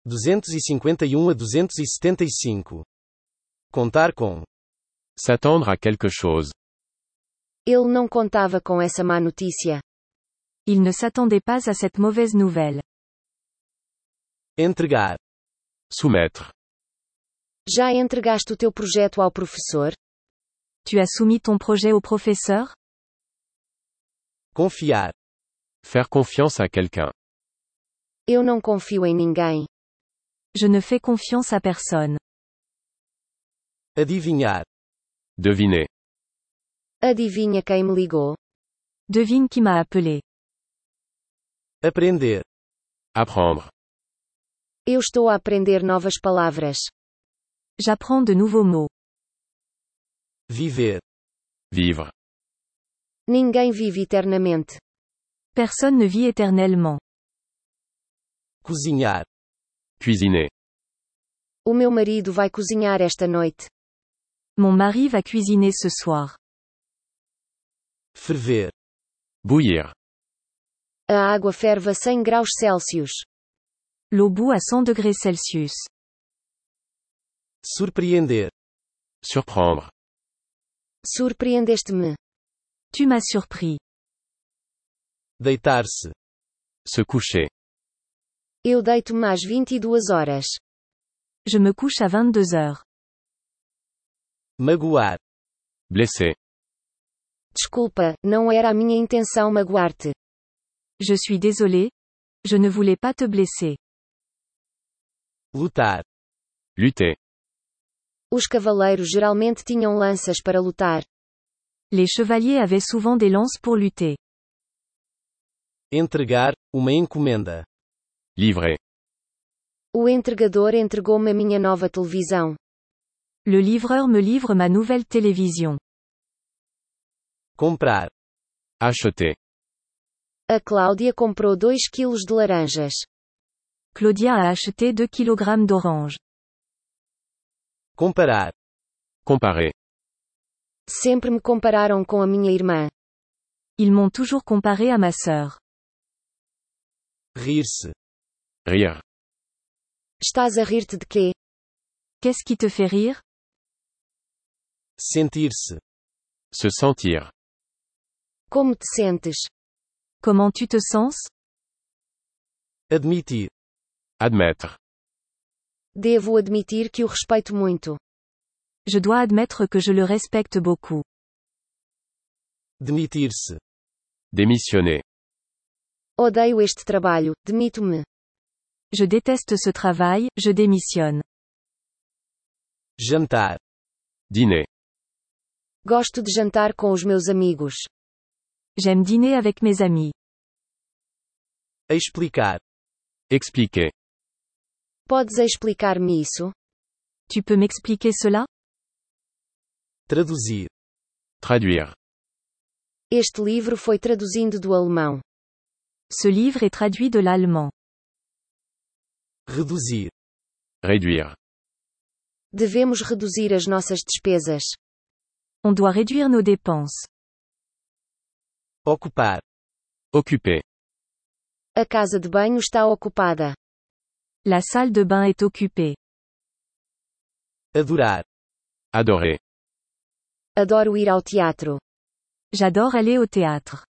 251 a 275. Contar com. S'attendre à quelque chose. Ele não contava com essa má notícia. Il ne s'attendait pas à cette mauvaise nouvelle. Entregar. Soumettre. Já entregaste o teu projeto ao professor? Tu as soumis ton projet au professeur? Confiar. Faire confiance à quelqu'un. Eu não confio em ninguém. Je ne fais confiance à personne. Adivinhar. Deviner. Adivinha quem me ligou? Devine qui m'a appelé. Aprender. Apprendre. Eu estou a aprender novas palavras. J'apprends de nouveaux mots. Viver. Vivre. Ninguém vive eternamente. Personne ne vit éternellement. Cozinhar. Cuisiner. O meu marido vai cozinhar esta noite. Mon mari va cuisiner ce soir. Ferver. Bouillir. A água ferve a 100 graus Celsius. L'eau bout à 100 degrés Celsius. Surpreender. Surprendre. Surpreendeste-me. Tu m'as surpris. Deitar-se. Se coucher. Eu deito-me às 22 horas. Je me couche à 22 heures. Magoar. Blesser. Desculpa, não era a minha intenção magoar-te. Je suis désolé. Je ne voulais pas te blesser. Lutar. Lutter. Os cavaleiros geralmente tinham lanças para lutar. Les chevaliers avaient souvent des lances pour lutter. Entregar, uma encomenda. Livrer. O entregador entregou-me a minha nova televisão. Le livreur me livre ma nouvelle télévision. Comprar. Acheter. A Cláudia comprou 2 quilos de laranjas. Claudia a acheté 2 kg d'oranges. Comparar. Comparer. Sempre me compararam com a minha irmã. Ils m'ont toujours comparé à ma sœur. Rir-se. Rire. Estás a rir-te de quê? Qu'est-ce qui te fait rire? Sentir-se. Se sentir. Como te sentes? Comment tu te sens? Admitir. Admettre. Devo admitir que o respeito muito. Je dois admettre que je le respecte beaucoup. Demitir-se. Démissionner. Odeio este trabalho, demito-me. Je déteste ce travail, je démissionne. Jantar. Dîner. Gosto de jantar com os meus amigos. J'aime dîner avec mes amis. Explicar. Expliquer. Podes explicar-me isso? Tu peux m'expliquer cela? Traduzir. Traduire. Este livro foi traduzido do alemão. Ce livre est traduit de l'allemand. Reduzir. Réduire. Devemos reduzir as nossas despesas. On doit réduire nos dépenses. Ocupar. Occuper. A casa de banho está ocupada. La salle de bain est occupée. Adorar. Adorer. Adoro ir ao teatro. J'adore aller au théâtre.